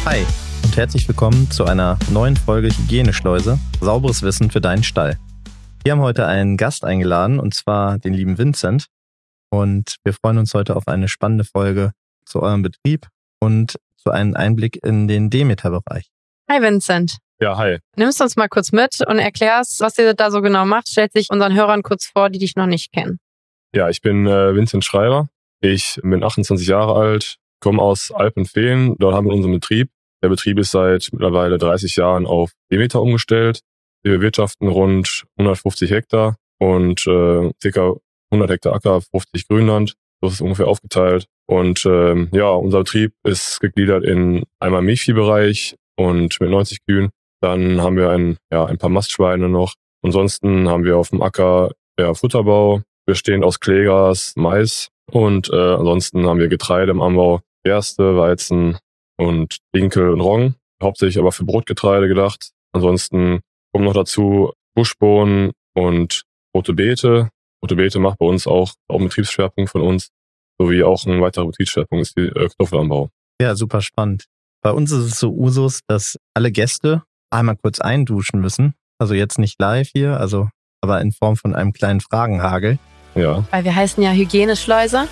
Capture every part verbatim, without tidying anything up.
Hi und herzlich willkommen zu einer neuen Folge Hygieneschleuse, sauberes Wissen für deinen Stall. Wir haben heute einen Gast eingeladen und zwar den lieben Vincent und wir freuen uns heute auf eine spannende Folge zu eurem Betrieb und zu einem Einblick in den Demeter-Bereich. Hi Vincent. Ja, hi. Nimmst uns mal kurz mit und erklärst, was ihr da so genau macht. Stellt sich unseren Hörern kurz vor, die dich noch nicht kennen. Ja, ich bin äh, Vincent Schreiber. Ich bin achtundzwanzig Jahre alt, komme aus Alpenfehlen. Dort haben wir unseren Betrieb. Der Betrieb ist seit mittlerweile dreißig Jahren auf Demeter umgestellt. Wir bewirtschaften rund hundertfünfzig Hektar und äh, ca. hundert Hektar Acker, fünfzig Grünland. So ist es ungefähr aufgeteilt. Und ähm, ja, unser Betrieb ist gegliedert in einmal Milchviehbereich und mit neunzig Kühen. Dann haben wir ein, ja, ein paar Mastschweine noch. Ansonsten haben wir auf dem Acker ja, Futterbau, bestehend aus Kleegras, Mais. Und äh, ansonsten haben wir Getreide im Anbau, Gerste, Weizen und Dinkel und Roggen. Hauptsächlich aber für Brotgetreide gedacht. Ansonsten kommen noch dazu Buschbohnen und rote Beete. Rote Beete macht bei uns auch, auch ein Betriebsschwerpunkt von uns. Sowie auch ein weiterer Betriebsschwerpunkt ist die äh, Kartoffelanbau. Ja, super spannend. Bei uns ist es so Usus, dass alle Gäste einmal kurz einduschen müssen. Also jetzt nicht live hier, also aber in Form von einem kleinen Fragenhagel. Ja. Weil wir heißen ja Hygieneschleuse.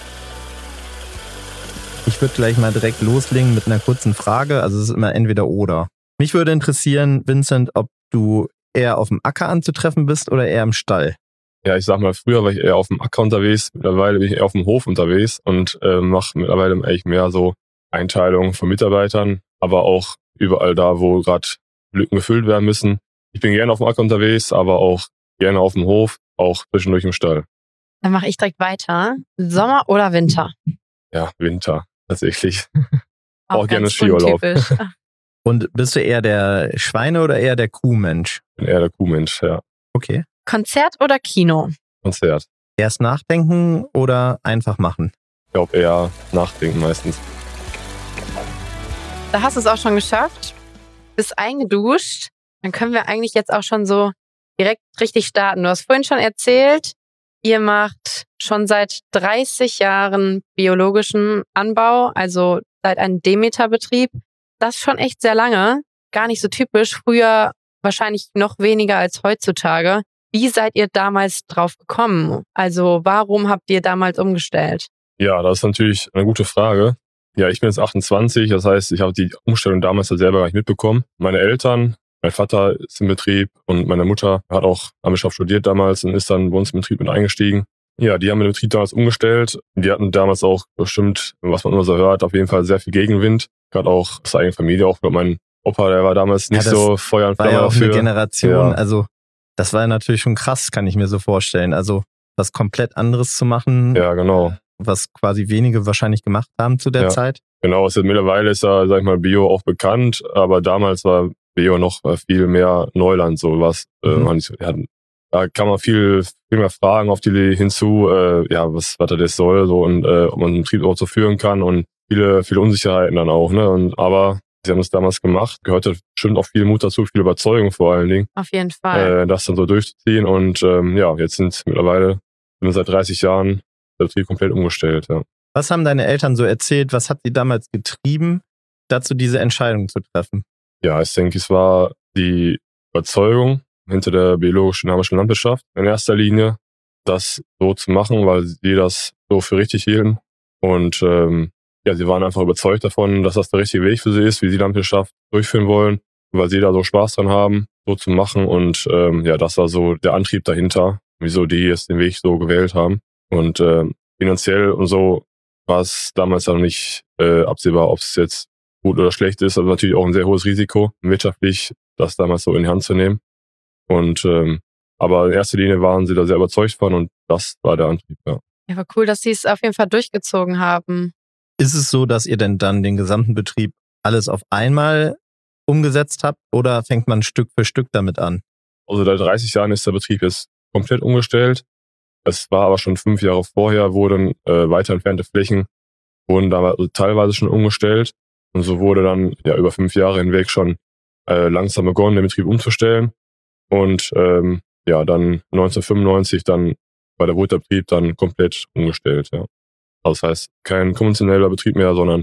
Ich würde gleich mal direkt loslegen mit einer kurzen Frage. Also es ist immer entweder oder. Mich würde interessieren, Vincent, ob du eher auf dem Acker anzutreffen bist oder eher im Stall. Ja, ich sag mal, früher war ich eher auf dem Acker unterwegs. Mittlerweile bin ich eher auf dem Hof unterwegs und äh, mache mittlerweile eigentlich mehr so Einteilungen von Mitarbeitern, aber auch überall da, wo gerade Lücken gefüllt werden müssen. Ich bin gerne auf dem Acker unterwegs, aber auch gerne auf dem Hof, auch zwischendurch im Stall. Dann mache ich direkt weiter. Sommer oder Winter? Ja, Winter, tatsächlich. Auch, auch gerne ganz Skiurlaub. untypisch. Und bist du eher der Schweine- oder eher der Kuhmensch? Ich bin eher der Kuhmensch, ja. Okay. Konzert oder Kino? Konzert. Erst nachdenken oder einfach machen? Ich glaube eher nachdenken meistens. Da hast du es auch schon geschafft. Bist eingeduscht. Dann können wir eigentlich jetzt auch schon so direkt richtig starten. Du hast vorhin schon erzählt, ihr macht schon seit dreißig Jahren biologischen Anbau, also seid ein Demeter-Betrieb. Das ist schon echt sehr lange. Gar nicht so typisch. Früher wahrscheinlich noch weniger als heutzutage. Wie seid ihr damals drauf gekommen? Also warum habt ihr damals umgestellt? Ja, das ist natürlich eine gute Frage. Ja, ich bin jetzt achtundzwanzig, das heißt, ich habe die Umstellung damals ja selber gar nicht mitbekommen. Meine Eltern, mein Vater ist im Betrieb und meine Mutter hat auch Landwirtschaft studiert damals und ist dann bei uns im Betrieb mit eingestiegen. Ja, die haben den Betrieb damals umgestellt. Die hatten damals auch bestimmt, was man immer so hört, auf jeden Fall sehr viel Gegenwind. Gerade auch aus der eigenen Familie, auch mein Opa, der war damals nicht ja, so Feuer und Flamme war ja auch dafür. eine Generation, Ja. also das war ja natürlich schon krass, kann ich mir so vorstellen. Also was komplett anderes zu machen, Ja, genau. was quasi wenige wahrscheinlich gemacht haben zu der Ja. Zeit. Genau, es ist, mittlerweile ist ja, sag ich mal, Bio auch bekannt, aber damals war Bio noch viel mehr Neuland, so was. Mhm. Äh, nicht, ja, da kann man viel, viel mehr Fragen auf die hinzu, äh, ja, was, was das soll, so und äh, ob man den Betrieb auch so führen kann und viele, viele Unsicherheiten dann auch, ne? Und aber sie haben das damals gemacht, gehörte bestimmt auch viel Mut dazu, viel Überzeugung vor allen Dingen, Auf jeden Fall. äh, das dann so durchzuziehen. Und ähm, ja, jetzt sind mittlerweile sind wir seit dreißig Jahren der Betrieb komplett umgestellt, ja. Was haben deine Eltern so erzählt? Was hat sie damals getrieben, dazu diese Entscheidung zu treffen? Ja, ich denke, es war die Überzeugung hinter der biologischen dynamischen Landwirtschaft in erster Linie, das so zu machen, weil sie das so für richtig hielten. Und ähm, ja, sie waren einfach überzeugt davon, dass das der richtige Weg für sie ist, wie sie Landwirtschaft durchführen wollen, weil sie da so Spaß dran haben, so zu machen. Und ähm, ja, das war so der Antrieb dahinter, wieso die jetzt den Weg so gewählt haben. Und ähm, finanziell und so war es damals auch nicht äh, absehbar, ob es jetzt gut oder schlecht ist. Also natürlich auch ein sehr hohes Risiko, wirtschaftlich das damals so in die Hand zu nehmen. Und ähm, aber in erster Linie waren sie da sehr überzeugt von und das war der Antrieb, ja. Ja, war cool, dass sie es auf jeden Fall durchgezogen haben. Ist es so, dass ihr denn dann den gesamten Betrieb alles auf einmal umgesetzt habt oder fängt man Stück für Stück damit an? Also seit dreißig Jahren ist der Betrieb jetzt komplett umgestellt. Es war aber schon fünf Jahre vorher, wurden äh, weiter entfernte Flächen, wurden da also teilweise schon umgestellt. Und so wurde dann ja über fünf Jahre hinweg schon äh, langsam begonnen, den Betrieb umzustellen. Und ähm, ja, dann neunzehnhundertfünfundneunzig dann war der Brutbetrieb dann komplett umgestellt, ja. Also das heißt, kein konventioneller Betrieb mehr, sondern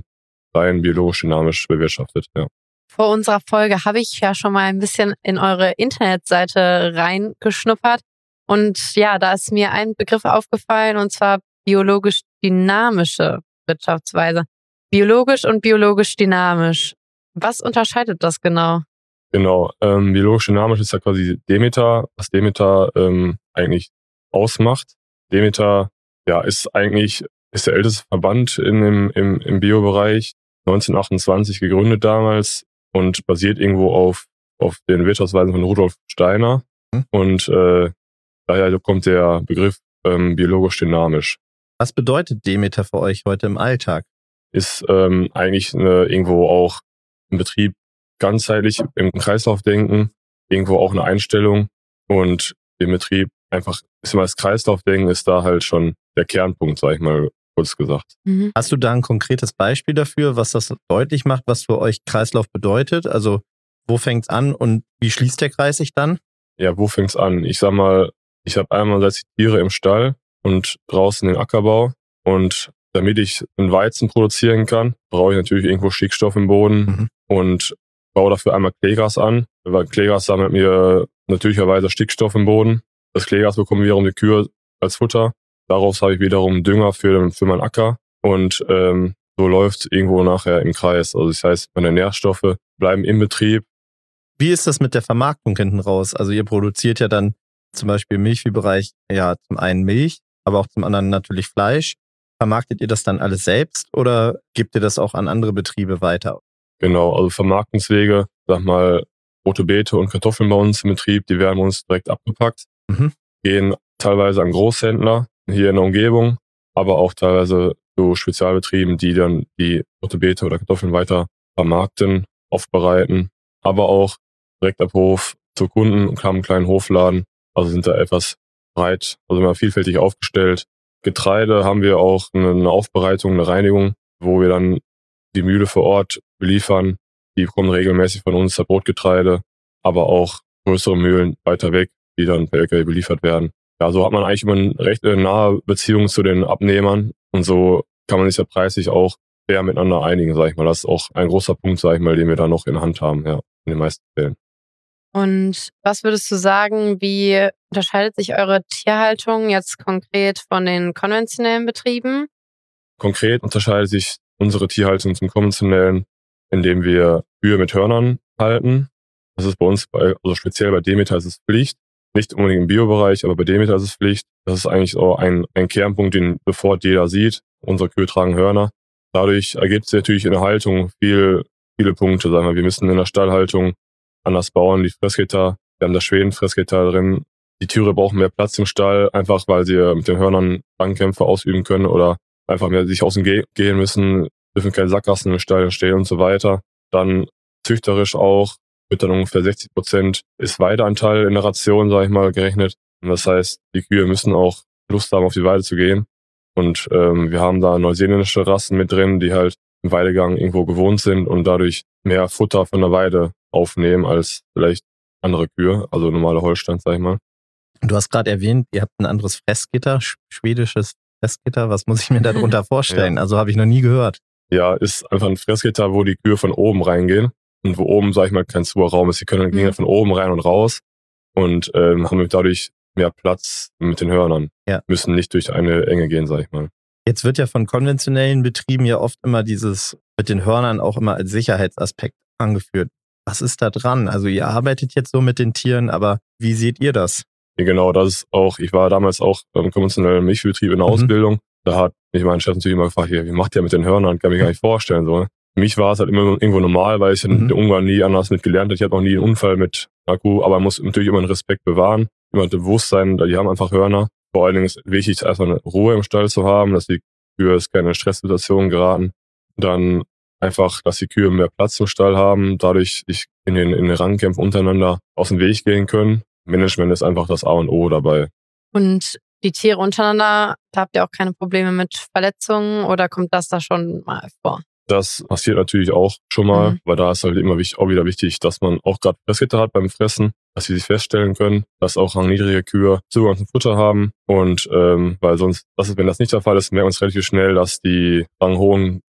rein biologisch dynamisch bewirtschaftet. Ja. Vor unserer Folge habe ich ja schon mal ein bisschen in eure Internetseite reingeschnuppert. Und ja, da ist mir ein Begriff aufgefallen, und zwar biologisch dynamische Wirtschaftsweise. Biologisch und biologisch dynamisch. Was unterscheidet das genau? Genau, ähm, biologisch dynamisch ist ja quasi Demeter, was Demeter ähm, eigentlich ausmacht. Demeter ja, ist eigentlich ist der älteste Verband in dem, im, im Biobereich, neunzehnhundertachtundzwanzig gegründet damals und basiert irgendwo auf, auf den Wirtschaftsweisen von Rudolf Steiner. Hm. Und äh, daher kommt der Begriff ähm, biologisch dynamisch. Was bedeutet Demeter für euch heute im Alltag? Ist ähm, eigentlich eine, irgendwo auch im Betrieb ganzheitlich im Kreislauf denken, irgendwo auch eine Einstellung und im Betrieb einfach, ist immer das Kreislaufdenken ist da halt schon der Kernpunkt, sag ich mal kurz gesagt. Mhm. Hast du da ein konkretes Beispiel dafür, was das deutlich macht, was für euch Kreislauf bedeutet? Also wo fängt's an und wie schließt der Kreis sich dann? Ja, wo fängt's an? Ich sag mal, ich habe einerseits die Tiere im Stall und draußen den Ackerbau und damit ich einen Weizen produzieren kann, brauche ich natürlich irgendwo Stickstoff im Boden mhm. und baue dafür einmal Kleegras an, weil Kleegras sammelt mir natürlicherweise Stickstoff im Boden. Das Kleegras bekommen wiederum die Kühe als Futter. Daraus habe ich wiederum Dünger für, für meinen Acker und ähm, so läuft irgendwo nachher im Kreis. Also das heißt, meine Nährstoffe bleiben im Betrieb. Wie ist das mit der Vermarktung hinten raus? Also ihr produziert ja dann zum Beispiel im Milchviehbereich ja zum einen Milch, aber auch zum anderen natürlich Fleisch. Vermarktet ihr das dann alles selbst oder gebt ihr das auch an andere Betriebe weiter? Genau, also Vermarktungswege, sag mal, rote Beete und Kartoffeln bei uns im Betrieb, die werden bei uns direkt abgepackt, mhm. gehen teilweise an Großhändler hier in der Umgebung, aber auch teilweise zu Spezialbetrieben, die dann die rote Beete oder Kartoffeln weiter vermarkten, aufbereiten, aber auch direkt ab Hof zu Kunden und haben einen kleinen Hofladen, also sind da etwas breit, also immer vielfältig aufgestellt. Getreide haben wir auch eine Aufbereitung, eine Reinigung, wo wir dann die Mühle vor Ort beliefern. Die kommen regelmäßig von uns, das Brotgetreide, aber auch größere Mühlen weiter weg, die dann per L K W beliefert werden. Ja, so hat man eigentlich immer eine recht nahe Beziehung zu den Abnehmern und so kann man sich ja preislich auch fair miteinander einigen, sag ich mal. Das ist auch ein großer Punkt, sag ich mal, den wir da noch in der Hand haben, ja, in den meisten Fällen. Und was würdest du sagen, wie unterscheidet sich eure Tierhaltung jetzt konkret von den konventionellen Betrieben? Konkret unterscheidet sich unsere Tierhaltung zum konventionellen, indem wir Kühe mit Hörnern halten. Das ist bei uns, bei, also speziell bei Demeter ist es Pflicht. Nicht unbedingt im Biobereich, aber bei Demeter ist es Pflicht. Das ist eigentlich auch ein, ein Kernpunkt, den sofort jeder sieht. Unsere Kühe tragen Hörner. Dadurch ergibt es natürlich in der Haltung viel, viele Punkte. Sagen wir, wir müssen in der Stallhaltung anders bauen. Die Fressgitter, wir haben da Schwedenfressgitter drin. Die Tiere brauchen mehr Platz im Stall, einfach weil sie mit den Hörnern Fangkämpfe ausüben können oder einfach mehr sich außen ge- gehen müssen, dürfen keine Sackgassen im Stall stehen und so weiter. Dann züchterisch auch, wird dann ungefähr sechzig Prozent ist Weideanteil in der Ration, sage ich mal, gerechnet. Und das heißt, die Kühe müssen auch Lust haben, auf die Weide zu gehen. Und ähm, wir haben da neuseeländische Rassen mit drin, die halt im Weidegang irgendwo gewohnt sind und dadurch mehr Futter von der Weide aufnehmen als vielleicht andere Kühe, also normale Holstein, sag ich mal. Du hast gerade erwähnt, ihr habt ein anderes Fressgitter, schwedisches Fressgitter. Was muss ich mir darunter vorstellen? Ja. Also habe ich noch nie gehört. Ja, ist einfach ein Fressgitter, wo die Kühe von oben reingehen und wo oben, sag ich mal, kein Zuhörraum ist. Die können mhm. gehen von oben rein und raus und ähm, haben dadurch mehr Platz mit den Hörnern. Ja. Müssen nicht durch eine Enge gehen, sag ich mal. Jetzt wird ja von konventionellen Betrieben ja oft immer dieses mit den Hörnern auch immer als Sicherheitsaspekt angeführt. Was ist da dran? Also ihr arbeitet jetzt so mit den Tieren, aber wie seht ihr das? Ja, genau, das ist auch, ich war damals auch beim konventionellen Milchviehbetrieb in der mhm. Ausbildung. Da hat mich mein Chef natürlich immer gefragt, wie macht ihr mit den Hörnern? Kann mich gar nicht vorstellen. So. Für mich war es halt immer irgendwo normal, weil ich mhm. in Ungarn nie anders mit gelernt habe. Ich hatte noch nie einen Unfall mit Akku, aber man muss natürlich immer einen Respekt bewahren, immer ein Bewusstsein, die haben einfach Hörner. Vor allen Dingen ist wichtig, erstmal eine Ruhe im Stall zu haben, dass die Kühe keine Stresssituationen geraten. Dann einfach, dass die Kühe mehr Platz im Stall haben, dadurch sich in den, in den Rangkämpfen untereinander aus dem Weg gehen können. Management ist einfach das A und O dabei. Und die Tiere untereinander, da habt ihr auch keine Probleme mit Verletzungen oder kommt das da schon mal vor? Das passiert natürlich auch schon mal, mhm. weil da ist halt immer wichtig, auch wieder wichtig, dass man auch gerade Fressgitter hat beim Fressen, dass sie sich feststellen können, dass auch rangniedrige Kühe Zugang zum Futter haben und ähm, weil sonst, das ist, wenn das nicht der Fall ist, merkt man es relativ schnell, dass die ranghohen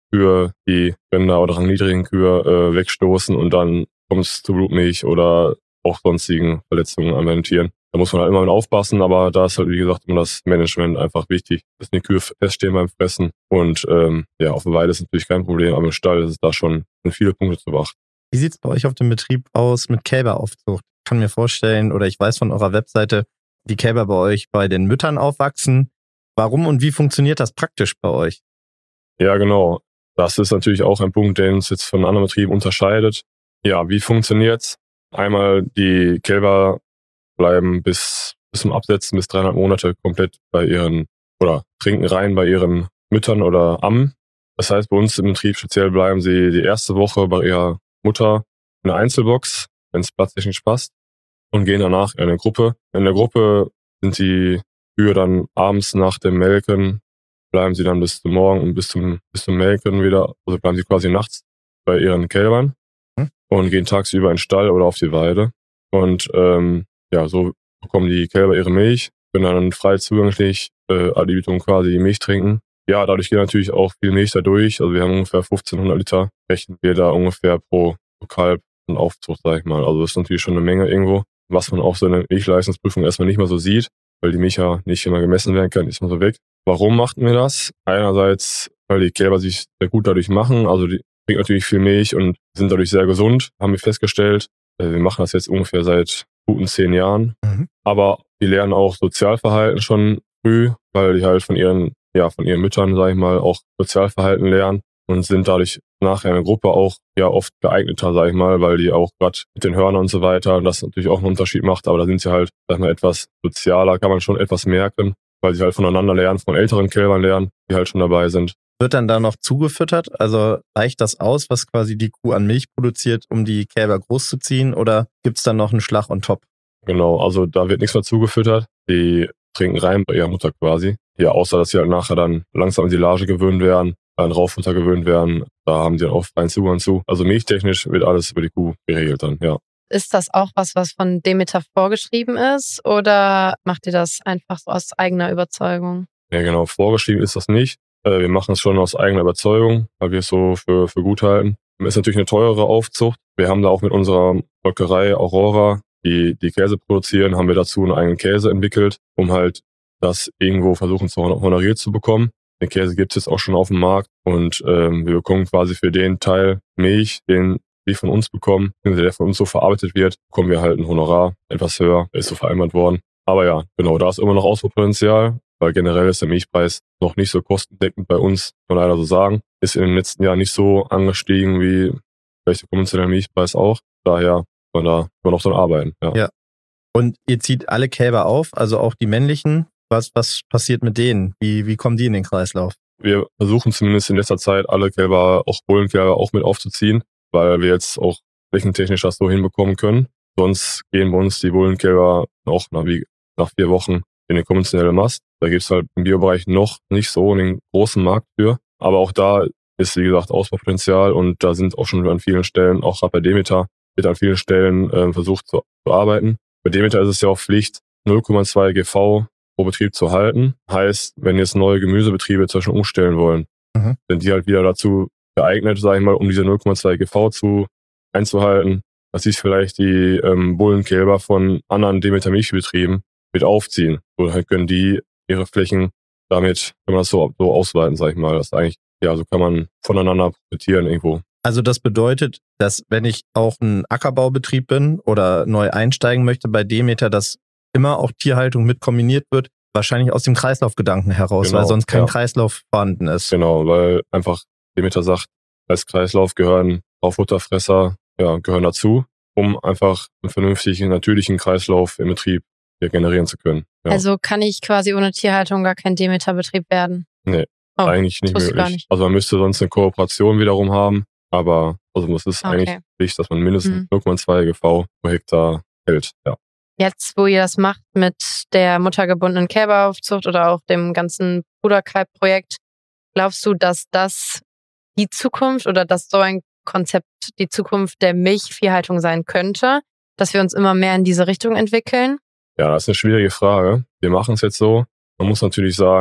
Kühe, die Ränder oder rangniedrigen Kühe äh, wegstoßen und dann kommt es zu Blutmilch oder auch sonstigen Verletzungen an den Tieren. Da muss man halt immer mit aufpassen, aber da ist halt, wie gesagt, immer das Management einfach wichtig, dass die Kühe feststehen beim Fressen. Und ähm, ja, auf der Weide ist natürlich kein Problem, aber im Stall ist es da schon viele Punkte zu beachten. Wie sieht es bei euch auf dem Betrieb aus mit Kälberaufzucht? Ich kann mir vorstellen, oder ich weiß von eurer Webseite, die Kälber bei euch bei den Müttern aufwachsen. Warum und wie funktioniert das praktisch bei euch? Ja, genau. Das ist natürlich auch ein Punkt, der uns jetzt von anderen Betrieben unterscheidet. Ja, wie funktioniert's? Einmal die Kälber bleiben bis, bis zum Absetzen, bis dreieinhalb Monate komplett bei ihren, oder trinken rein bei ihren Müttern oder Ammen. Das heißt, bei uns im Betrieb speziell bleiben sie die erste Woche bei ihrer Mutter in einer Einzelbox, wenn es platztechnisch passt, und gehen danach in eine Gruppe. In der Gruppe sind die Kühe dann abends nach dem Melken, bleiben sie dann bis zum Morgen und bis zum, bis zum Melken wieder, also bleiben sie quasi nachts bei ihren Kälbern hm? und gehen tagsüber in den Stall oder auf die Weide. Und ähm, ja, so bekommen die Kälber ihre Milch, können dann frei zugänglich äh, ad libitum quasi die Milch trinken. Ja, dadurch geht natürlich auch viel Milch da durch. Also wir haben ungefähr fünfzehnhundert Liter, rechnen wir da ungefähr pro, pro Kalb und Aufzucht, sag ich mal. Also das ist natürlich schon eine Menge irgendwo, was man auf so einer Milchleistungsprüfung erstmal nicht mehr so sieht, weil die Milch ja nicht immer gemessen werden kann, ist man so weg. Warum machten wir das? Einerseits, weil die Kälber sich sehr gut dadurch machen, also die trinken natürlich viel Milch und sind dadurch sehr gesund, haben wir festgestellt. Wir machen das jetzt ungefähr seit guten zehn Jahren. Mhm. Aber die lernen auch Sozialverhalten schon früh, weil die halt von ihren, ja, von ihren Müttern, sag ich mal, auch Sozialverhalten lernen und sind dadurch nachher in der Gruppe auch ja oft geeigneter, sag ich mal, weil die auch gerade mit den Hörnern und so weiter, das natürlich auch einen Unterschied macht, aber da sind sie halt, sag ich mal, etwas sozialer, kann man schon etwas merken, weil sie halt voneinander lernen, von älteren Kälbern lernen, die halt schon dabei sind. Wird dann da noch zugefüttert? Also reicht das aus, was quasi die Kuh an Milch produziert, um die Kälber großzuziehen, oder gibt's dann noch einen Schlag on top? Genau, also da wird nichts mehr zugefüttert. Die trinken rein bei ihrer Mutter quasi. Ja, außer dass sie halt nachher dann langsam an Silage gewöhnt werden, an Rauffutter gewöhnt werden. Da haben sie dann auch freien Zugang zu. Also milchtechnisch wird alles über die Kuh geregelt dann, ja. Ist das auch was, was von Demeter vorgeschrieben ist, oder macht ihr das einfach so aus eigener Überzeugung? Ja, genau, vorgeschrieben ist das nicht. Wir machen es schon aus eigener Überzeugung, weil wir es so für, für gut halten. Es ist natürlich eine teurere Aufzucht. Wir haben da auch mit unserer Molkerei Aurora, die die Käse produzieren, haben wir dazu einen eigenen Käse entwickelt, um halt das irgendwo versuchen zu honoriert zu bekommen. Den Käse gibt es jetzt auch schon auf dem Markt und ähm, wir bekommen quasi für den Teil Milch, den die von uns bekommen, der von uns so verarbeitet wird, bekommen wir halt ein Honorar, etwas höher, ist so vereinbart worden. Aber ja, genau, da ist immer noch Ausbaupotenzial, weil generell ist der Milchpreis noch nicht so kostendeckend bei uns, kann man leider so sagen. Ist in den letzten Jahren nicht so angestiegen wie vielleicht der konventionelle Milchpreis auch. Daher kann man da immer noch dran arbeiten. Ja. ja. Und ihr zieht alle Kälber auf, also auch die männlichen. Was, was passiert mit denen? Wie, wie kommen die in den Kreislauf? Wir versuchen zumindest in letzter Zeit alle Kälber, auch Bullenkälber, auch mit aufzuziehen, weil wir jetzt auch flächentechnisch das so hinbekommen können. Sonst gehen bei uns die Bullenkälber auch nach, wie, nach vier Wochen in den konventionellen Mast. Da gibt es halt im Biobereich noch nicht so einen großen Markt für. Aber auch da ist, wie gesagt, Ausbaupotenzial und da sind auch schon an vielen Stellen, auch gerade bei Demeter, wird an vielen Stellen äh, versucht zu, zu arbeiten. Bei Demeter ist es ja auch Pflicht, null Komma zwei G V pro Betrieb zu halten. Heißt, wenn jetzt neue Gemüsebetriebe zum Beispiel umstellen wollen, mhm. sind die halt wieder dazu geeignet, sage ich mal, um diese null Komma zwei G V zu einzuhalten, dass sich vielleicht die ähm, Bullenkälber von anderen Demeter-Milchbetrieben mit aufziehen. Oder halt können die ihre Flächen damit, kann man das so, so ausweiten, sag ich mal. Das ist eigentlich, ja, so kann man voneinander profitieren irgendwo. Also das bedeutet, dass wenn ich auch ein Ackerbaubetrieb bin oder neu einsteigen möchte bei Demeter, dass immer auch Tierhaltung mit kombiniert wird, wahrscheinlich aus dem Kreislaufgedanken heraus, genau, weil sonst kein ja. Kreislauf vorhanden ist. Genau, weil einfach Demeter sagt, als Kreislauf gehören Auffutterfresser, ja, gehören dazu, um einfach einen vernünftigen, natürlichen Kreislauf im Betrieb hier generieren zu können. Ja. Also kann ich quasi ohne Tierhaltung gar kein Demeter-Betrieb werden? Nee, oh, eigentlich nicht möglich. Gar nicht. Also man müsste sonst eine Kooperation wiederum haben, aber also es ist okay. eigentlich wichtig, dass man mindestens mhm. null Komma zwei G V pro Hektar hält. Ja. Jetzt, wo ihr das macht mit der muttergebundenen Kälberaufzucht oder auch dem ganzen Bruderkalb-Projekt, glaubst du, dass das die Zukunft oder dass so ein Konzept die Zukunft der Milchviehhaltung sein könnte, dass wir uns immer mehr in diese Richtung entwickeln? Ja, das ist eine schwierige Frage. Wir machen es jetzt so. Man muss natürlich sagen,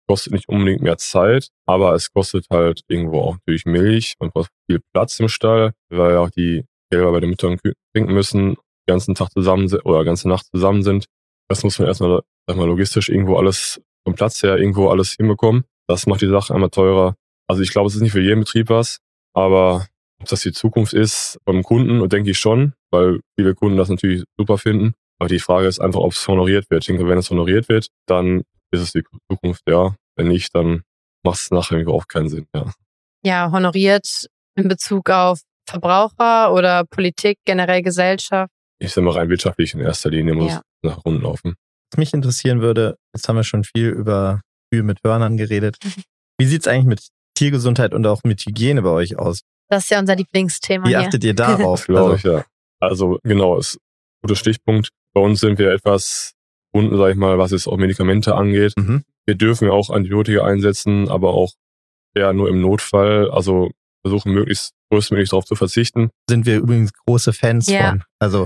kostet nicht unbedingt mehr Zeit, aber es kostet halt irgendwo auch natürlich Milch. Man braucht viel Platz im Stall, weil ja auch die Kälber bei den Müttern trinken müssen, den ganzen Tag zusammen sind oder ganze Nacht zusammen sind. Das muss man erstmal, sag mal, logistisch irgendwo alles vom Platz her irgendwo alles hinbekommen. Das macht die Sache einmal teurer. Also ich glaube, es ist nicht für jeden Betrieb was, aber ob das die Zukunft ist beim Kunden, und denke ich schon, weil viele Kunden das natürlich super finden. Aber die Frage ist einfach, ob es honoriert wird. Ich denke, wenn es honoriert wird, dann ist es die Zukunft, ja. Wenn nicht, dann macht es nachher irgendwie auch keinen Sinn, ja. Ja, honoriert in Bezug auf Verbraucher oder Politik, generell Gesellschaft? Ich sage mal rein wirtschaftlich in erster Linie muss Ja. nach unten laufen. Was mich interessieren würde, jetzt haben wir schon viel über Kühe mit Hörnern geredet. Wie sieht es eigentlich mit Tiergesundheit und auch mit Hygiene bei euch aus? Das ist ja unser Lieblingsthema Wie hier. achtet ihr darauf? Glaube Also, ich, ja. Also genau, ist ein guter Stichpunkt. Bei uns sind wir etwas gebunden, sage ich mal, was es auch Medikamente angeht. mhm. Wir dürfen ja auch Antibiotika einsetzen, aber auch eher nur im Notfall. Also versuchen möglichst größtmöglich darauf zu verzichten. Sind wir übrigens große Fans Ja. von. Also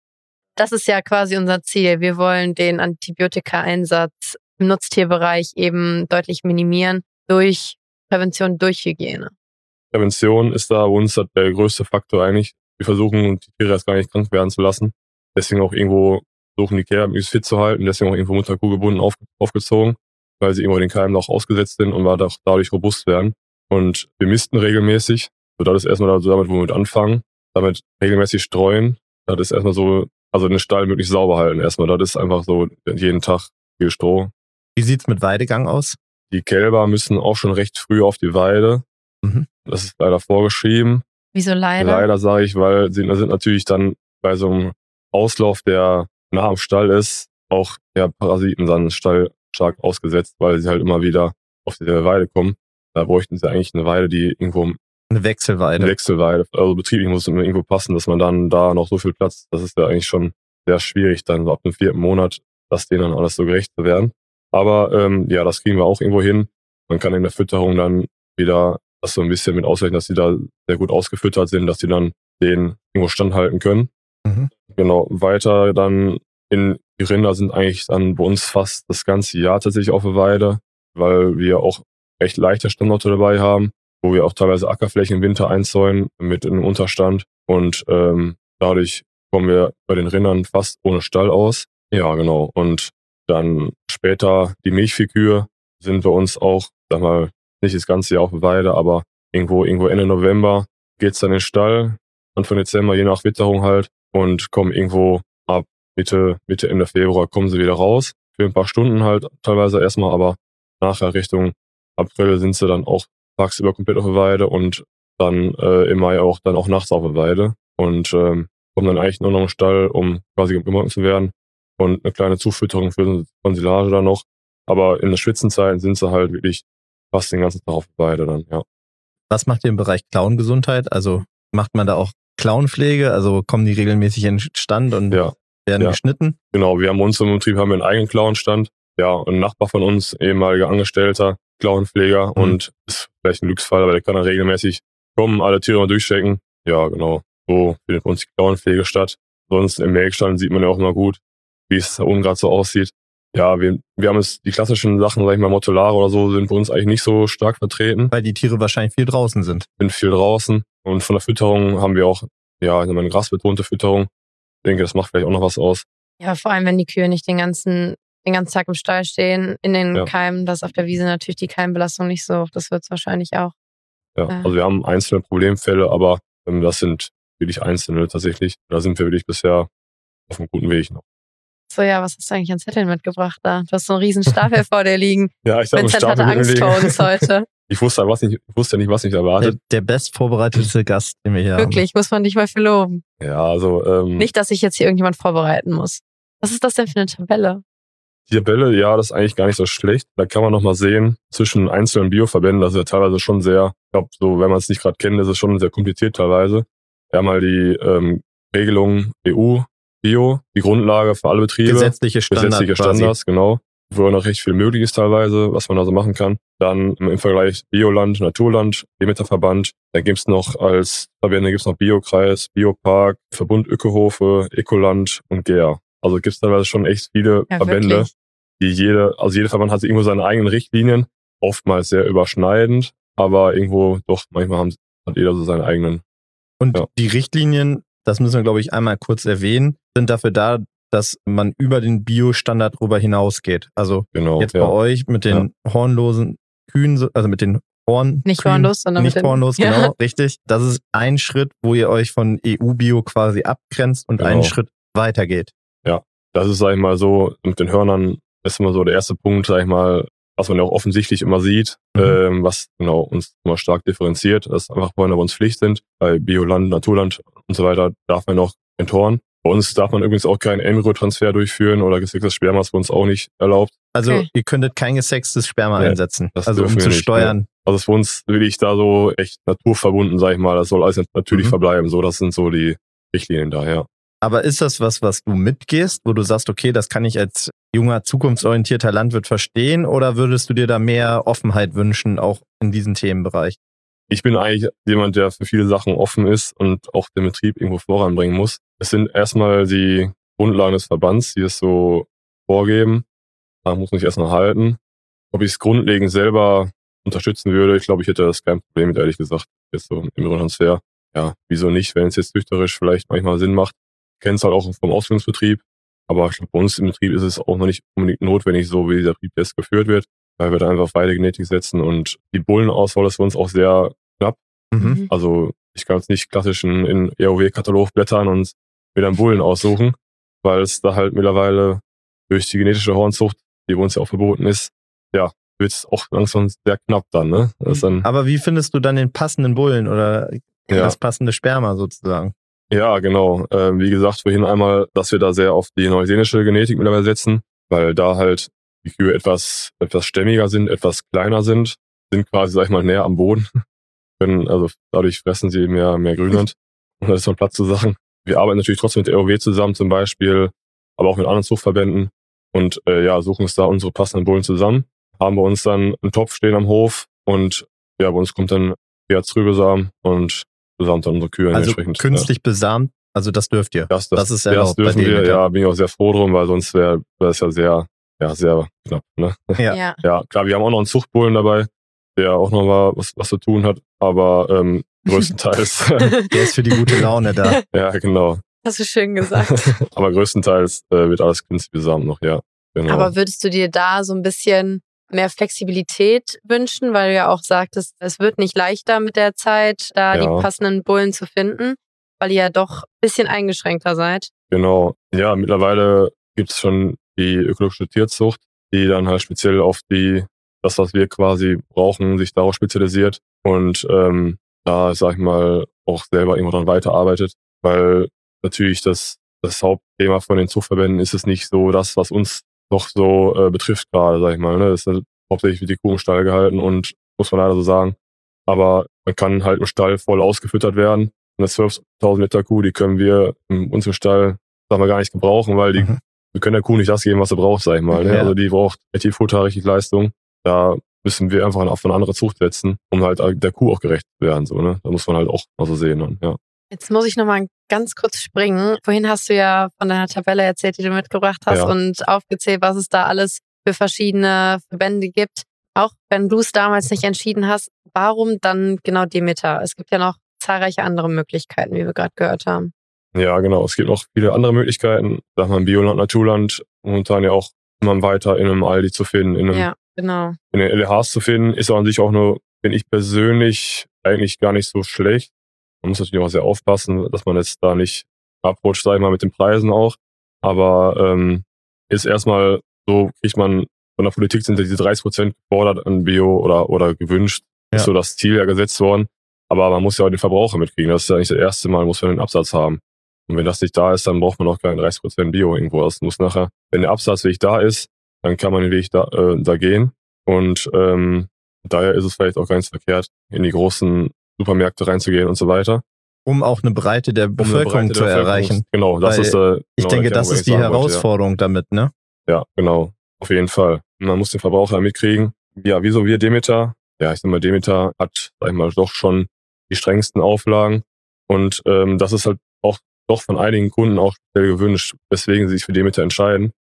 Das ist ja quasi unser Ziel. Wir wollen den Antibiotika-Einsatz im Nutztierbereich eben deutlich minimieren durch Prävention, durch Hygiene. Prävention ist da bei uns der größte Faktor eigentlich. Wir versuchen, die Tiere erst gar nicht krank werden zu lassen. Deswegen auch irgendwo versuchen, die Kälber möglichst fit zu halten. Deswegen auch irgendwo Mutterkuh gebunden auf, aufgezogen, weil sie irgendwo den Keimen auch ausgesetzt sind und wir dadurch robust werden. Und wir misten regelmäßig. So, das ist erstmal so damit, wo wir mit anfangen. Damit regelmäßig streuen. Das ist erstmal so, also den Stall möglichst sauber halten erstmal. Das ist einfach so jeden Tag viel Stroh. wie sieht's mit Weidegang aus? Die Kälber müssen auch schon recht früh auf die Weide. Mhm. Das ist leider vorgeschrieben. Wieso leider? Leider sage ich, weil sie sind natürlich dann bei so einem Auslauf, der nah am Stall ist, auch ja, Parasiten dann Stall stark ausgesetzt, weil sie halt immer wieder auf diese Weide kommen. Da bräuchten sie eigentlich eine Weide, die irgendwo Eine Wechselweide. eine Wechselweide, also betrieblich muss es immer irgendwo passen, dass man dann da noch so viel Platz, das ist ja eigentlich schon sehr schwierig, dann so ab dem vierten Monat, dass denen dann alles so gerecht zu werden. Aber ähm, ja, das kriegen wir auch irgendwo hin. Man kann in der Fütterung dann wieder das so ein bisschen mit ausrechnen, dass sie da sehr gut ausgefüttert sind, dass sie dann den irgendwo standhalten können. Mhm. Genau, weiter dann in die Rinder sind eigentlich dann bei uns fast das ganze Jahr tatsächlich auf der Weide, weil wir auch recht leichte Standorte dabei haben, wo wir auch teilweise Ackerflächen im Winter einzäunen mit einem Unterstand und ähm, dadurch kommen wir bei den Rindern fast ohne Stall aus. Ja, genau. Und dann später die Milchviehkühe sind bei uns auch, sag mal, nicht das ganze Jahr auf der Weide, aber irgendwo irgendwo Ende November geht's dann in den Stall, Anfang Dezember, je nach Witterung halt, und kommen irgendwo ab Mitte, Mitte, Ende Februar kommen sie wieder raus. Für ein paar Stunden halt teilweise erstmal, aber nachher Richtung April sind sie dann auch tagsüber komplett auf der Weide und dann äh, im Mai auch dann auch nachts auf der Weide und ähm, kommen dann eigentlich nur noch im Stall, um quasi gemolken zu werden und eine kleine Zufütterung für von Silage dann noch. Aber in den Schwitzenzeiten sind sie halt wirklich fast den ganzen Tag auf der Weide dann, ja. Was macht ihr im Bereich Klauengesundheit? Also macht man da auch Klauenpflege? Also kommen die regelmäßig in den Stand und Ja, werden ja. geschnitten? Genau, wir haben uns im Betrieb haben wir einen eigenen Klauenstand. Ja, und ein Nachbar von uns, ehemaliger Angestellter, Klauenpfleger Mhm. und ist vielleicht ein Glücksfall, aber der kann dann regelmäßig kommen, alle Tiere mal durchchecken. Ja, genau. So findet bei uns die Klauenpflege statt. Sonst im Melkstand sieht man ja auch immer gut, wie es da unten gerade so aussieht. Ja, wir, wir haben es, die klassischen Sachen, sag ich mal, Motolare oder so, sind bei uns eigentlich nicht so stark vertreten. Weil die Tiere wahrscheinlich viel draußen sind. Sind viel draußen. Und von der Fütterung haben wir auch, ja, eine grasbetonte Fütterung. Ich denke, das macht vielleicht auch noch was aus. Ja, vor allem, wenn die Kühe nicht den ganzen, den ganzen Tag im Stall stehen, in den Ja. Keimen, das ist auf der Wiese natürlich die Keimbelastung nicht so hoch. Das wird es wahrscheinlich auch. Ja, Ja. also wir haben einzelne Problemfälle, aber ähm, das sind wirklich einzelne tatsächlich. Da sind wir wirklich bisher auf einem guten Weg noch. So, ja, was hast du eigentlich an Zetteln mitgebracht da? Du hast so einen riesen Stapel vor dir liegen. Ja, ich habe einen Vincent hatte Stapel Angst vor mitgelegt. uns heute. Ich wusste, was nicht, ich wusste nicht, was mich Der, erwartet. der best vorbereitete Gast, den wir hier Wirklich, muss man dich mal für loben. Ja, also ähm, Nicht, dass ich jetzt hier irgendjemand vorbereiten muss. Was ist das denn für eine Tabelle? die Tabelle, ja, das ist eigentlich gar nicht so schlecht. Da kann man nochmal sehen, zwischen einzelnen Bioverbänden, das ist ja teilweise schon sehr, ich glaube, so, wenn man es nicht gerade kennt, ist es schon sehr kompliziert teilweise. Wir haben halt die ähm, Regelung E U, Bio, die Grundlage für alle Betriebe. Gesetzliche Standard Gesetzliche quasi. Standards, genau. Wo noch recht viel möglich ist teilweise, was man da so machen kann. Dann im Vergleich Bioland, Naturland, Demeterverband. Dann gibt's noch als Verbände gibt's noch Biokreis, Biopark, Verbund Ökohofe, Ecoland und G E A. Also gibt's teilweise schon echt viele Ja, Verbände. wirklich. die jede, also jeder Verband hat irgendwo seine eigenen Richtlinien, oftmals sehr überschneidend, aber irgendwo doch, manchmal haben, hat jeder so seine eigenen. Und ja. die Richtlinien, das müssen wir, glaube ich, einmal kurz erwähnen, sind dafür da, dass man über den Bio-Standard drüber hinausgeht. Also genau, jetzt ja. bei euch mit den ja. hornlosen Kühen, also mit den Horn Nicht hornlos, sondern nicht mit den, hornlos, ja. genau, richtig. Das ist ein Schritt, wo ihr euch von E U-Bio quasi abgrenzt und genau. einen Schritt weitergeht. Ja, das ist, sag ich mal, so, mit den Hörnern ist immer so der erste Punkt, sag ich mal, was man ja auch offensichtlich immer sieht, mhm. ähm, was genau uns immer stark differenziert, dass einfach Hörner bei uns Pflicht sind. Bei Bioland, Naturland und so weiter darf man noch enthornen. Bei uns darf man übrigens auch keinen Embryo-Transfer durchführen oder gesextes Sperma ist bei uns auch nicht erlaubt. Also okay. ihr könntet kein gesextes Sperma nee, einsetzen, das also um zu nicht, steuern. Ne? Also es ist für uns wirklich da so echt naturverbunden, sag ich mal. Das soll alles natürlich mhm. verbleiben. So, das sind so die Richtlinien da, ja. Aber ist das was, was du mitgehst, wo du sagst, okay, das kann ich als junger, zukunftsorientierter Landwirt verstehen, oder würdest du dir da mehr Offenheit wünschen, auch in diesem Themenbereich? Ich bin eigentlich jemand, der für viele Sachen offen ist und auch den Betrieb irgendwo voranbringen muss. Es sind erstmal die Grundlagen des Verbands, die es so vorgeben. Da muss man sich erstmal halten. Ob ich es grundlegend selber unterstützen würde, ich glaube, ich hätte das kein Problem mit, ehrlich gesagt. Jetzt so im Transfer. Ja, wieso nicht, wenn es jetzt züchterisch vielleicht manchmal Sinn macht. Ich kenne es halt auch vom Ausbildungsbetrieb. Aber ich glaube, bei uns im Betrieb ist es auch noch nicht unbedingt notwendig, so wie dieser Betrieb jetzt geführt wird, weil wir da einfach beide Genetik setzen und die Bullenauswahl ist für uns auch sehr knapp. Mhm. Also ich kann jetzt nicht klassisch in, in E O W-Katalog blättern und mir dann Bullen aussuchen, weil es da halt mittlerweile durch die genetische Hornzucht, die bei uns ja auch verboten ist, ja, wird es auch langsam sehr knapp dann, ne? Das ist dann, aber wie findest du dann den passenden Bullen oder ja. das passende Sperma sozusagen? Ja, genau. Ähm, wie gesagt, vorhin einmal, dass wir da sehr auf die neuseelische Genetik mittlerweile setzen, weil da halt die Kühe etwas etwas stämmiger sind, etwas kleiner sind, sind quasi, sag ich mal, näher am Boden. Können, also dadurch fressen sie mehr mehr Grünland. Und das ist von Platz zu Sachen. Wir arbeiten natürlich trotzdem mit der E O W zusammen zum Beispiel, aber auch mit anderen Zuchtverbänden und äh, ja, suchen uns da unsere passenden Bullen zusammen. Haben wir uns dann einen Topf stehen am Hof und ja, bei uns kommt dann Trübesamen und besamt dann unsere Kühe also entsprechend. Künstlich ja. besamt, also das dürft ihr. Das, das, das ist erlaubt. Das dürfen bei wir, Demeter. ja, bin ich auch sehr froh drum, weil sonst wäre das ja sehr, ja, sehr knapp. Ne? Ja. Ja. ja, klar, wir haben auch noch einen Zuchtbullen dabei, der auch noch mal was, was zu tun hat, aber ähm, größtenteils. Der ist für die gute Laune da. Ja, genau. Hast du schön gesagt. Aber größtenteils äh, wird alles künstlich besamt noch, ja. Genau. Aber würdest du dir da so ein bisschen mehr Flexibilität wünschen, weil du ja auch sagtest, es wird nicht leichter mit der Zeit, da Ja. die passenden Bullen zu finden, weil ihr ja doch ein bisschen eingeschränkter seid. Genau. Ja, mittlerweile gibt es schon die ökologische Tierzucht, die dann halt speziell auf die, das, was wir quasi brauchen, sich darauf spezialisiert und ähm, da, sag ich mal, auch selber irgendwo dran weiterarbeitet, weil natürlich das, das Hauptthema von den Zuchtverbänden ist es nicht so das, was uns noch so äh, betrifft gerade, sag ich mal. Ne? Das ist hauptsächlich wird die Kuh im Stall gehalten und muss man leider so sagen. Aber man kann halt im Stall voll ausgefüttert werden. Eine zwölftausend Liter Kuh, die können wir in unserem Stall, sagen wir, gar nicht gebrauchen, weil die, Mhm. wir können der Kuh nicht das geben, was sie braucht, sag ich mal. Ne? Ja. Also die braucht richtig Futter, richtig Leistung. Da müssen wir einfach auf eine andere Zucht setzen, um halt der Kuh auch gerecht zu werden. So, ne? Da muss man halt auch mal so sehen. Dann, ja. Jetzt muss ich nochmal ganz kurz springen. Vorhin hast du ja von deiner Tabelle erzählt, die du mitgebracht hast Ja. und aufgezählt, was es da alles für verschiedene Verbände gibt. Auch wenn du es damals nicht entschieden hast, warum dann genau Demeter? Es gibt ja noch zahlreiche andere Möglichkeiten, wie wir gerade gehört haben. Ja, genau. Es gibt noch viele andere Möglichkeiten. Sag mal, Bioland, Naturland, momentan ja auch immer weiter in einem Aldi zu finden, in, einem, Ja, genau. in den L E Hs zu finden, ist auch an sich auch nur, finde ich persönlich, eigentlich gar nicht so schlecht. Man muss natürlich auch sehr aufpassen, dass man jetzt da nicht abrutscht, sag ich mal, mit den Preisen auch. Aber ähm, ist erstmal so, kriegt man von der Politik sind ja diese dreißig Prozent gefordert an Bio oder oder gewünscht. Ja. Ist so das Ziel ja gesetzt worden. Aber man muss ja auch den Verbraucher mitkriegen. Das ist ja nicht das erste Mal, muss man den Absatz haben. Und wenn das nicht da ist, dann braucht man auch keine dreißig Prozent Bio irgendwo. Das muss nachher, wenn der Absatzweg da ist, dann kann man den Weg da, äh, da gehen. Und ähm, daher ist es vielleicht auch gar nicht verkehrt, in die großen Supermärkte reinzugehen und so weiter. Um auch eine Breite der Um eine Bevölkerung Breite zu der erreichen. Genau, das Weil ist äh, Ich genau denke, der das Kern, ist die wo ich sagen wollte, Herausforderung damit, ne? Ja. ja, genau. Auf jeden Fall. Man muss den Verbraucher mitkriegen. Ja, wieso wir Demeter? Ja, ich sag mal, Demeter hat, sag ich mal, doch schon die strengsten Auflagen. Und ähm, das ist halt auch doch von einigen Kunden auch speziell gewünscht, weswegen sie sich für Demeter entscheiden.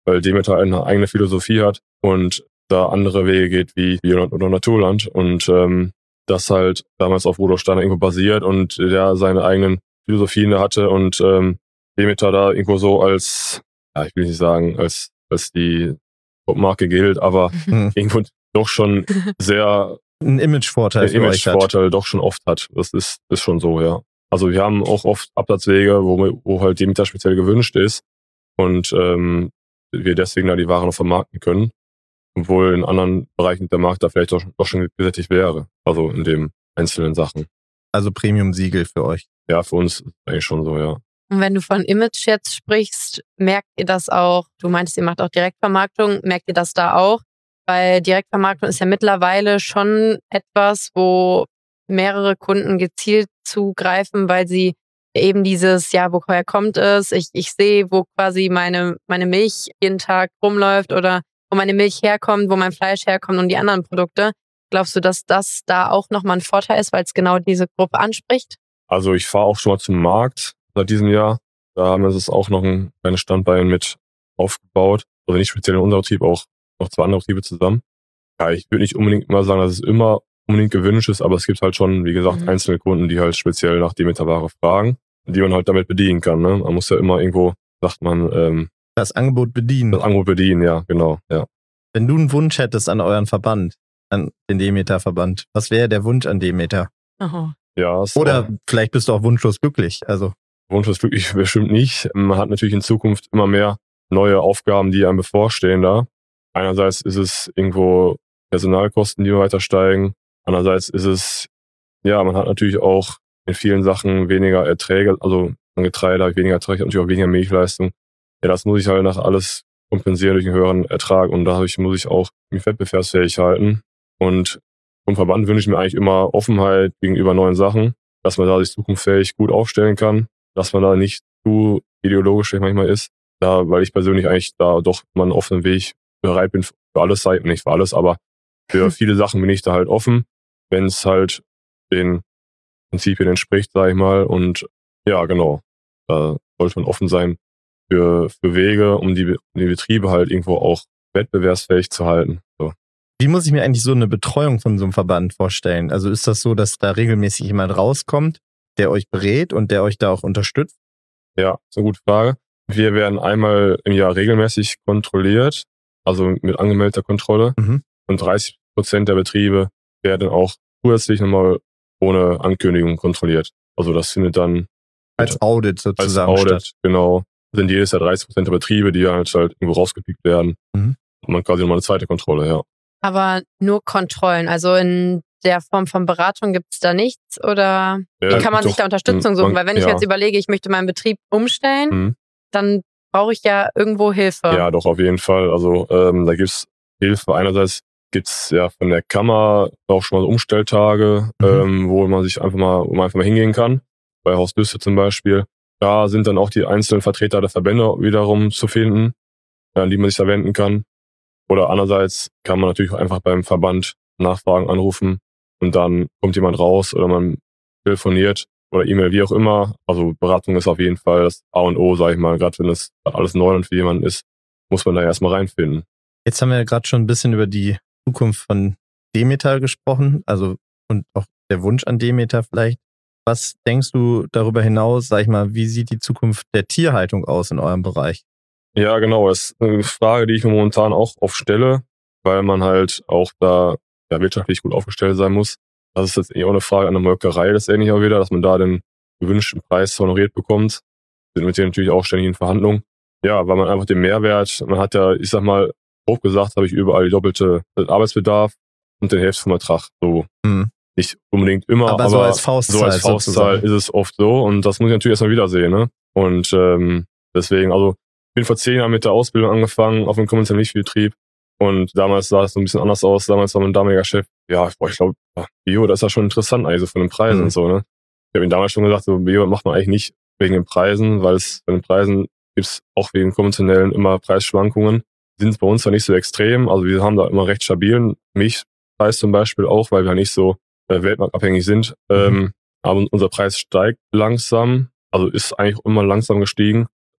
weil Demeter eine eigene Philosophie hat und da andere Wege geht wie Bioland oder Naturland und ähm, das halt damals auf Rudolf Steiner irgendwo basiert und der seine eigenen Philosophien da hatte und ähm, Demeter da irgendwo so als, ja, ich will nicht sagen, als, als die Marke gilt, aber mhm. irgendwo doch schon sehr ein Imagevorteil für euch hat. Imagevorteil doch schon oft hat. Das ist, ist schon so, ja. Also wir haben auch oft Absatzwege, wo, wo halt Demeter speziell gewünscht ist und ähm, wir deswegen da die Ware noch vermarkten können, obwohl in anderen Bereichen der Markt da vielleicht doch, doch schon gesättigt wäre, also in den einzelnen Sachen. Also Premium-Siegel für euch? Ja, für uns ist eigentlich schon so, ja. Und wenn du von Image jetzt sprichst, merkt ihr das auch, du meintest, ihr macht auch Direktvermarktung, merkt ihr das da auch? Weil Direktvermarktung ist ja mittlerweile schon etwas, wo mehrere Kunden gezielt zugreifen, weil sie eben dieses, ja, woher kommt es? Ich, ich sehe, wo quasi meine, meine Milch jeden Tag rumläuft oder wo meine Milch herkommt, wo mein Fleisch herkommt und die anderen Produkte. Glaubst du, dass das da auch nochmal ein Vorteil ist, weil es genau diese Gruppe anspricht? Also ich fahre auch schon mal zum Markt seit diesem Jahr. Da haben wir uns auch noch ein kleines Standbein mit aufgebaut. Also nicht speziell in unserem Betrieb, auch noch zwei andere Betriebe zusammen. Ja, ich würde nicht unbedingt immer sagen, dass es immer unbedingt gewünscht ist, aber es gibt halt schon, wie gesagt, mhm. einzelne Kunden, die halt speziell nach Demeter-Ware fragen, die man halt damit bedienen kann. Ne? Man muss ja immer irgendwo, sagt man, ähm, das Angebot bedienen. Das Angebot bedienen, ja, genau. Ja. Wenn du einen Wunsch hättest an euren Verband, an den Demeter-Verband, was wäre der Wunsch an Demeter? Aha. Ja, Oder vielleicht bist du auch wunschlos glücklich. Also wunschlos glücklich bestimmt nicht. Man hat natürlich in Zukunft immer mehr neue Aufgaben, die einem bevorstehen da. Einerseits ist es irgendwo Personalkosten, die weiter steigen. Andererseits ist es, ja, man hat natürlich auch in vielen Sachen weniger Erträge, also an Getreide habe ich weniger Erträge, natürlich auch weniger Milchleistung. Ja, das muss ich halt nach alles kompensieren durch einen höheren Ertrag und dadurch muss ich auch mich wettbewerbsfähig halten. Und vom Verband wünsche ich mir eigentlich immer Offenheit gegenüber neuen Sachen, dass man da sich zukunftsfähig gut aufstellen kann, dass man da nicht zu ideologisch manchmal ist, da, weil ich persönlich eigentlich da doch mal einen offenen Weg bereit bin für alles, nicht für alles, aber für viele Sachen bin ich da halt offen, wenn es halt den Prinzipien entspricht, sage ich mal. Und ja, genau, da sollte man offen sein für, für Wege, um die, die Betriebe halt irgendwo auch wettbewerbsfähig zu halten. So. Wie muss ich mir eigentlich so eine Betreuung von so einem Verband vorstellen? Also ist das so, dass da regelmäßig jemand rauskommt, der euch berät und der euch da auch unterstützt? Ja, ist eine gute Frage. Wir werden einmal im Jahr regelmäßig kontrolliert, also mit angemeldeter Kontrolle. Mhm. Und dreißig Prozent der Betriebe werden auch zusätzlich nochmal ohne Ankündigung kontrolliert. Also das findet dann als Audit sozusagen als Audit, statt. Genau. Das sind jedes Jahr dreißig Prozent der Betriebe, die halt, halt irgendwo rausgepickt werden. Mhm. Und man quasi nochmal eine zweite Kontrolle, ja. Aber nur Kontrollen, also in der Form von Beratung gibt es da nichts oder ja, wie kann man doch sich da Unterstützung suchen? Man, Weil wenn ich ja. jetzt überlege, ich möchte meinen Betrieb umstellen, mhm. dann brauche ich ja irgendwo Hilfe. Ja, doch, auf jeden Fall. Also ähm, da gibt's Hilfe. Einerseits gibt's ja von der Kammer auch schon mal so Umstelltage, mhm. ähm, wo man sich einfach mal, wo man einfach mal hingehen kann. Bei Haus Düsse zum Beispiel. Da sind dann auch die einzelnen Vertreter der Verbände wiederum zu finden, an die man sich da wenden kann. Oder andererseits kann man natürlich einfach beim Verband nachfragen, anrufen und dann kommt jemand raus oder man telefoniert oder E-Mail, wie auch immer. Also Beratung ist auf jeden Fall das A und O, sage ich mal. Gerade wenn das alles neu und für jemanden ist, muss man da erstmal reinfinden. Jetzt haben wir ja gerade schon ein bisschen über die Zukunft von Demeter gesprochen, also und auch der Wunsch an Demeter vielleicht. Was denkst du darüber hinaus, sag ich mal, wie sieht die Zukunft der Tierhaltung aus in eurem Bereich? Ja, genau. Das ist eine Frage, die ich mir momentan auch oft stelle, weil man halt auch da ja, wirtschaftlich gut aufgestellt sein muss. Das ist jetzt eher auch eine Frage an der Molkerei, das ähnlich auch wieder, dass man da den gewünschten Preis honoriert bekommt. Sind mit denen natürlich auch ständig in Verhandlungen. Ja, weil man einfach den Mehrwert, man hat ja, ich sag mal, grob gesagt, habe ich überall die doppelte Arbeitsbedarf und den Hälfte vom Ertrag. So. Mhm. Nicht unbedingt immer, aber, aber so als Faustzahl, so als Faustzahl ist es oft so und das muss ich natürlich erstmal wiedersehen. Ne? Und ähm, deswegen, also ich bin vor zehn Jahren mit der Ausbildung angefangen auf einem konventionellen Milchviehbetrieb und damals sah es so ein bisschen anders aus. Damals war mein damaliger Chef, ja, boah, ich glaube, Bio, das ist ja schon interessant eigentlich so von den Preisen mhm. und so. Ne? Ich habe ihm damals schon gesagt, so Bio macht man eigentlich nicht wegen den Preisen, weil es bei den Preisen gibt's auch wegen konventionellen immer Preisschwankungen. Die sind bei uns zwar nicht so extrem, also wir haben da immer recht stabilen Milchpreis zum Beispiel auch, weil wir nicht so äh, weltmarktabhängig sind. Mhm. Ähm, aber unser Preis steigt langsam, also ist eigentlich immer langsam gestiegen.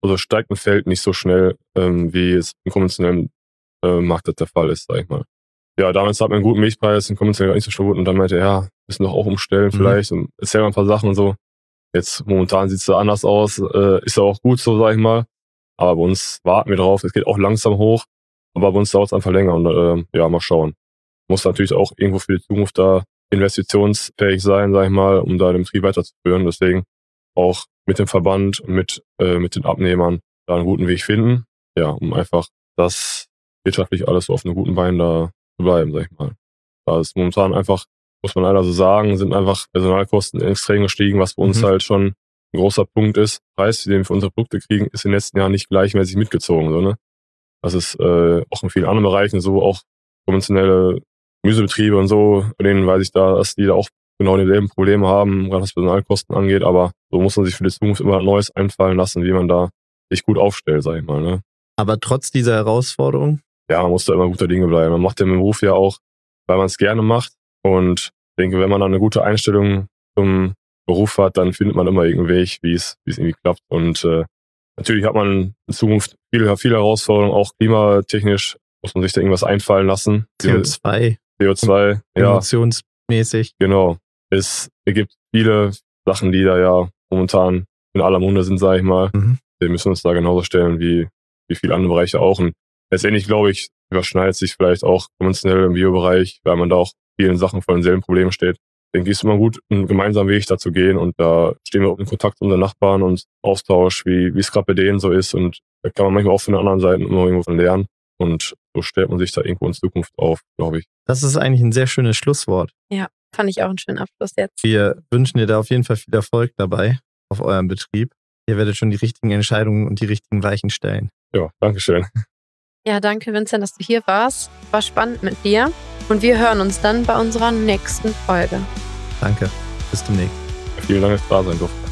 also steigt und fällt nicht so schnell, ähm, wie es im konventionellen äh, Markt der Fall ist, sag ich mal. Ja, damals hat man einen guten Milchpreis, im konventionellen gar nicht so schon gut und dann meinte er, ja, müssen doch auch umstellen vielleicht mhm. und erzähl mal ein paar Sachen und so. Jetzt momentan sieht es da anders aus, äh, ist ja auch gut so, sag ich mal. Aber bei uns warten wir drauf, es geht auch langsam hoch, aber bei uns dauert es einfach länger und äh, ja, mal schauen. Muss natürlich auch irgendwo für die Zukunft da investitionsfähig sein, sag ich mal, um da den Betrieb weiterzuführen. Deswegen auch mit dem Verband und mit, äh, mit den Abnehmern da einen guten Weg finden. Ja, um einfach das wirtschaftlich alles so auf einem guten Bein da zu bleiben, sag ich mal. Da ist momentan einfach, muss man leider so sagen, sind einfach Personalkosten extrem gestiegen, was bei uns mhm. halt schon ein großer Punkt ist. Der Preis, den wir für unsere Produkte kriegen, ist in den letzten Jahren nicht gleichmäßig mitgezogen. So, ne? Das ist äh, auch in vielen anderen Bereichen so, auch konventionelle Gemüsebetriebe und so, bei denen weiß ich da, dass die da auch genau dieselben Probleme haben, gerade was Personalkosten angeht, aber so muss man sich für die Zukunft immer Neues einfallen lassen, wie man da sich gut aufstellt, sag ich mal. Ne? Aber trotz dieser Herausforderung? Ja, man muss da immer guter Dinge bleiben. Man macht den Beruf ja auch, weil man es gerne macht und ich denke, wenn man dann eine gute Einstellung zum Beruf hat, dann findet man immer irgendeinen Weg, wie es wie es irgendwie klappt und äh, natürlich hat man in Zukunft viele, viele Herausforderungen, auch klimatechnisch muss man sich da irgendwas einfallen lassen. C O zwei C O zwei, ja. Emotionsmäßig. Genau. Es gibt viele Sachen, die da ja momentan in aller Munde sind, sage ich mal. Mhm. Wir müssen uns da genauso stellen wie, wie viele andere Bereiche auch. Und letztendlich, glaube ich, überschneidet sich vielleicht auch konventionell im Biobereich, weil man da auch vielen Sachen vor denselben Problemen steht. Ich denke, es ist immer gut, einen gemeinsamen Weg da zu gehen und da stehen wir auch in Kontakt mit unseren Nachbarn und Austausch, wie, wie es gerade bei denen so ist und da kann man manchmal auch von den anderen Seiten immer irgendwo von lernen. Und so stellt man sich da irgendwo in Zukunft auf, glaube ich. Das ist eigentlich ein sehr schönes Schlusswort. Ja, fand ich auch einen schönen Abschluss jetzt. Wir wünschen dir da auf jeden Fall viel Erfolg dabei, auf eurem Betrieb. Ihr werdet schon die richtigen Entscheidungen und die richtigen Weichen stellen. Ja, danke schön. Ja, danke Vincent, dass du hier warst. War spannend mit dir. Und wir hören uns dann bei unserer nächsten Folge. Danke. Bis demnächst. Vielen Dank, dass du da sein durfte.